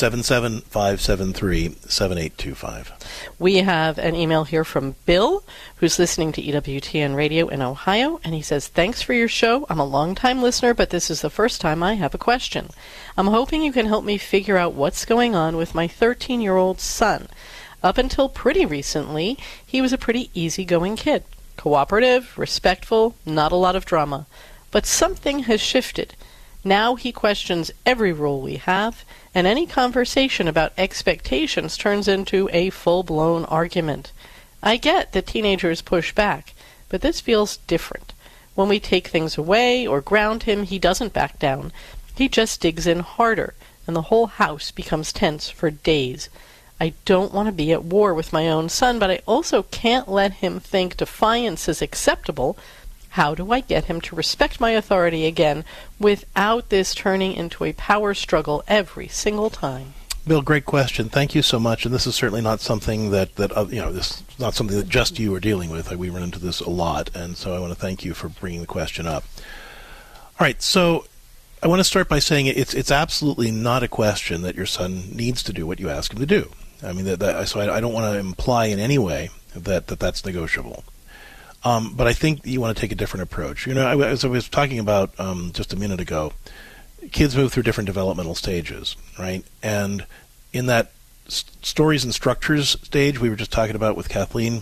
877-573-7825. We have an email here from Bill, who's listening to EWTN Radio in Ohio, and he says, thanks for your show. I'm a long-time listener, but this is the first time I have a question. I'm hoping you can help me figure out what's going on with my 13-year-old son. Up until pretty recently, he was a pretty easygoing kid. Cooperative, respectful, not a lot of drama. But something has shifted. Now he questions every rule we have, and any conversation about expectations turns into a full-blown argument. I get that teenagers push back, but this feels different. When we take things away or ground him, he doesn't back down. He just digs in harder, and the whole house becomes tense for days. I don't want to be at war with my own son, but I also can't let him think defiance is acceptable. How do I get him to respect my authority again without this turning into a power struggle every single time? Bill, great question. Thank you so much. And this is certainly not something that this is not something that just you are dealing with. We run into this a lot, and so I want to thank you for bringing the question up. All right, so I want to start by saying it's absolutely not a question that your son needs to do what you ask him to do. I mean, so I don't want to imply in any way that that's negotiable. But I think you want to take a different approach. As I was talking about just a minute ago, kids move through different developmental stages, right? And in that stories and structures stage we were just talking about with Kathleen,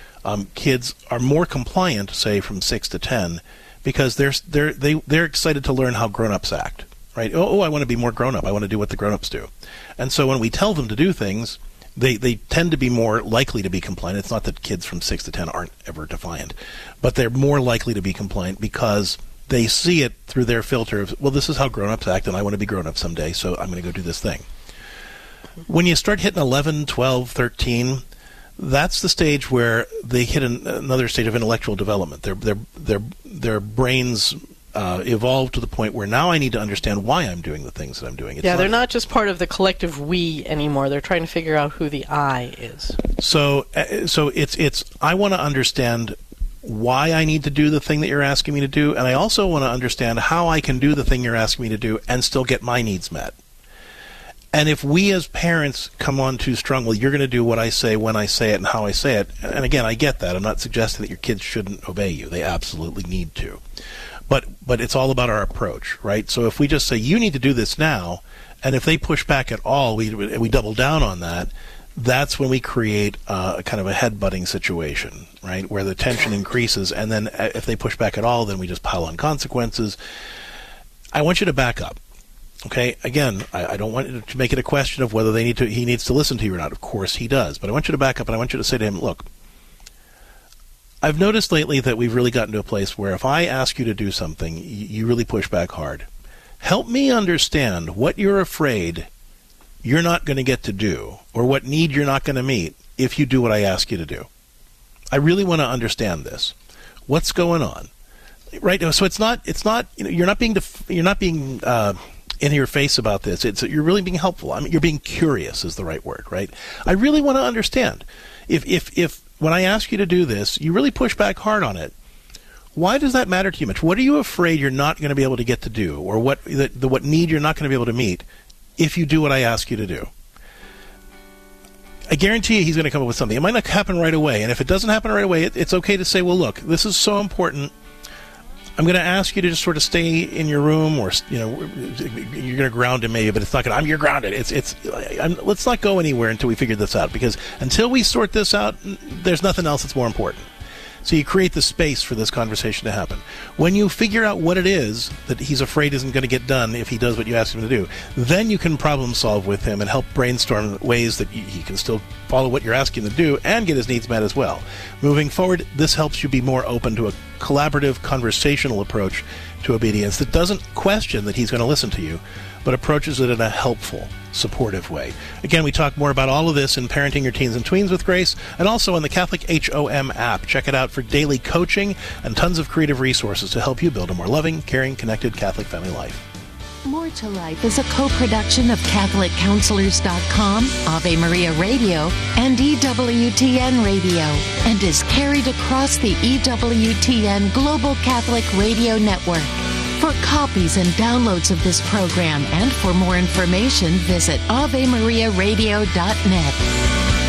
kids are more compliant, say, from 6 to 10, because they're excited to learn how grown-ups act, right? Oh, I want to be more grown-up. I want to do what the grown-ups do. And so when we tell them to do things, they tend to be more likely to be compliant. It's not that kids from 6 to 10 aren't ever defiant, but they're more likely to be compliant because they see it through their filter of, well, this is how grown-ups act, and I want to be grown-up someday, so I'm going to go do this thing. When you start hitting 11, 12, 13, that's the stage where they hit another stage of intellectual development. Their brains evolve to the point where now I need to understand why I'm doing the things that I'm doing. They're not just part of the collective we anymore. They're trying to figure out who the I is. So it's I want to understand why I need to do the thing that you're asking me to do, and I also want to understand how I can do the thing you're asking me to do and still get my needs met. And if we as parents come on too strong, well, you're going to do what I say, when I say it, and how I say it. And again, I get that. I'm not suggesting that your kids shouldn't obey you. They absolutely need to. But it's all about our approach, right? So if we just say, you need to do this now, and if they push back at all, we double down on that, that's when we create a kind of a headbutting situation, right, where the tension increases, and then if they push back at all, then we just pile on consequences. I want you to back up. Okay, again, I don't want you to make it a question of whether he needs to listen to you or not. Of course he does. But I want you to back up, and I want you to say to him, look, I've noticed lately that we've really gotten to a place where if I ask you to do something, you really push back hard. Help me understand what you're afraid you're not going to get to do, or what need you're not going to meet if you do what I ask you to do. I really want to understand this. What's going on? Right? So it's not you're not being in your face about this. You're really being helpful. I mean, you're being curious is the right word, right? I really want to understand. If when I ask you to do this, you really push back hard on it, why does that matter to you much? What are you afraid you're not going to be able to get to do, or what need you're not going to be able to meet if you do what I ask you to do? I guarantee you he's going to come up with something. It might not happen right away, and if it doesn't happen right away, it's okay to say, well, look, this is so important. I'm going to ask you to just sort of stay in your room, or you're going to ground him maybe, but it's not going to. You're grounded. Let's not go anywhere until we figure this out, because until we sort this out, there's nothing else that's more important. So you create the space for this conversation to happen. When you figure out what it is that he's afraid isn't going to get done if he does what you ask him to do, then you can problem solve with him and help brainstorm ways that he can still follow what you're asking him to do and get his needs met as well. Moving forward, this helps you be more open to a collaborative, conversational approach to obedience that doesn't question that he's going to listen to you, but approaches it in a helpful, supportive way. Again, we talk more about all of this in Parenting Your Teens and Tweens with Grace, and also on the Catholic HOM app. Check it out for daily coaching and tons of creative resources to help you build a more loving, caring, connected Catholic family life. More to Life is a co-production of CatholicCounselors.com, Ave Maria Radio, and EWTN Radio, and is carried across the EWTN Global Catholic Radio Network. For copies and downloads of this program and for more information, visit AveMariaRadio.net.